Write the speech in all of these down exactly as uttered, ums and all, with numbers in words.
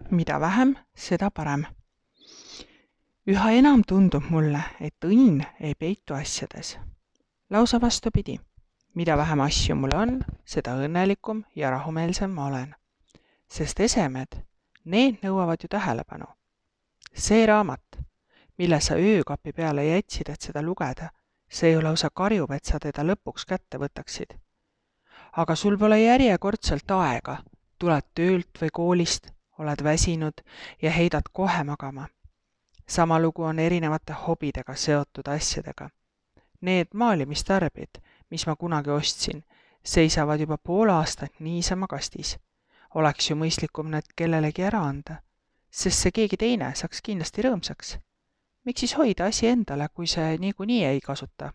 Mida vähem, seda parem. Üha enam tundub mulle, et õnn ei peitu asjades. Lausa vastupidi. Mida vähem asju mul on, seda õnnelikum ja rahumeelsem ma olen. Sest esemed, need nõuavad ju tähelepanu. See raamat, mille sa öökapi peale jätsid, et seda lugeda, see ju lausa karjub, et sa teda lõpuks kätte võtaksid. Aga sul pole järjekordselt aega, tuled töölt või koolist, oled väsinud ja heidad kohe magama. Sama lugu on erinevate hobidega seotud asjadega. Need maalimistarbid, mis ma kunagi ostsin, seisavad juba pool aastat niisama kastis. Oleks ju mõistlikum need kellelegi ära anda, sest see keegi teine saaks kindlasti rõõmsaks. Miks siis hoida asi endale, kui see niikuinii ei kasuta?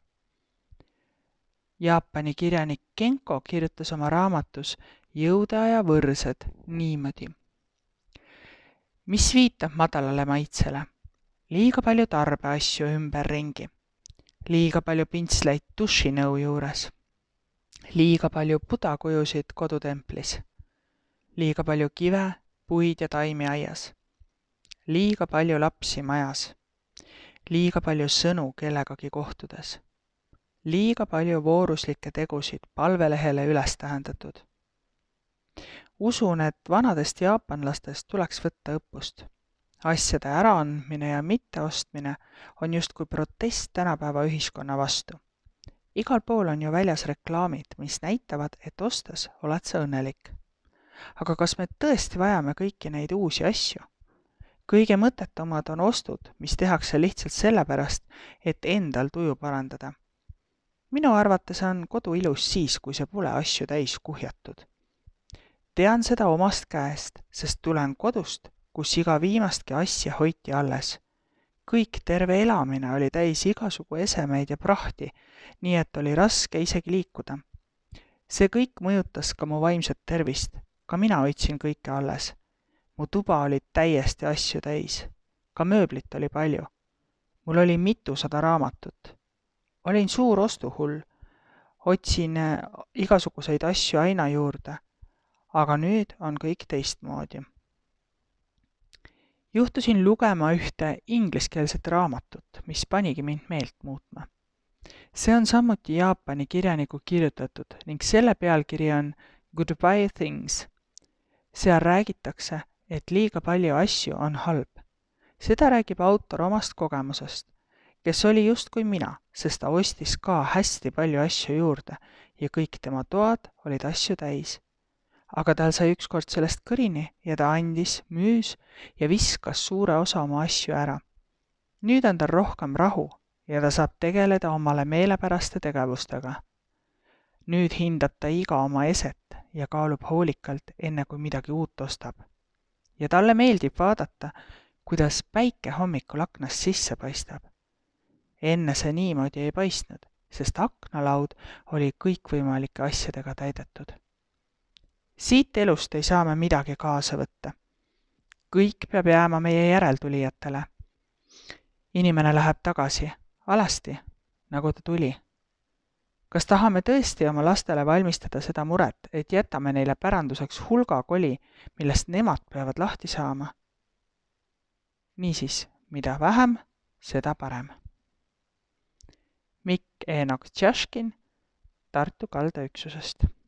Jaapani kirjanik Kenko kirjutas oma raamatus Jõudeaja võrsed niimoodi. Mis viitab madalale maitsele? Liiga palju tarbeasju ümber ringi. Liiga palju pintsleid dušinõu juures. Liiga palju budakujusid kodutemplis. Liiga palju kive, puid ja taimi aias. Liiga palju lapsi majas. Liiga palju sõnu kellegagi kohtudes. Liiga palju vooruslikke tegusid palvelehele üles tähendatud. Usun, et vanadest jaapanlastest tuleks võtta õppust. Asjade äraandmine ja mitteostmine on justkui protest tänapäeva ühiskonna vastu. Igal pool on ju väljas reklaamid, mis näitavad, et ostes oled sa õnnelik. Aga kas me tõesti vajame kõiki neid uusi asju? Kõige mõttetumad on ostud, mis tehakse lihtsalt sellepärast, et endal tuju parandada. Minu arvates on kodu ilus siis, kui see pole asju täis kuhjatud. Tean seda omast käest, sest tulen kodust, kus iga viimastki asja hoiti alles. Kõik terve elamine oli täis igasugu esemeid ja prahti, nii et oli raske isegi liikuda. See kõik mõjutas ka mu vaimset tervist, ka mina hoidsin kõike alles. Mu tuba oli täiesti asju täis, ka mööblit oli palju. Mul oli mitusada raamatut. Olin suur ostuhull, otsin igasuguseid asju aina juurde, aga nüüd on kõik teistmoodi. Juhtusin lugema ühte ingliskeelset raamatut, mis panigi mind meelt muutma. See on samuti Jaapani kirjaniku kirjutatud ning selle pealkiri on Goodbye Things. Seal räägitakse, et liiga palju asju on halb. Seda räägib autor omast kogemusest, kes oli just kui mina, sest ta ostis ka hästi palju asju juurde ja kõik tema toad olid asju täis. Aga tal sai ükskord sellest kõrini ja ta andis, müüs ja viskas suure osa oma asju ära. Nüüd on tal rohkem rahu ja ta saab tegeleda omale meelepäraste tegevustega. Nüüd hindab ta iga oma eset ja kaalub hoolikalt, enne kui midagi uut ostab. Ja talle meeldib vaadata, kuidas päike hommikul aknast sisse paistab. Enne see niimoodi ei paistnud, sest aknalaud oli kõikvõimalike asjadega täidetud. Siit elust ei saa me midagi kaasa võtta. Kõik peab jääma meie järeltulijatele. Inimene läheb tagasi, alasti, nagu ta tuli. Kas tahame tõesti oma lastele valmistada seda muret, et jätame neile päranduseks hulga koli, millest nemad peavad lahti saama? Niisiis, mida vähem, seda parem. Mikk Eenok Tšaškin Tartu kaldaüksusest.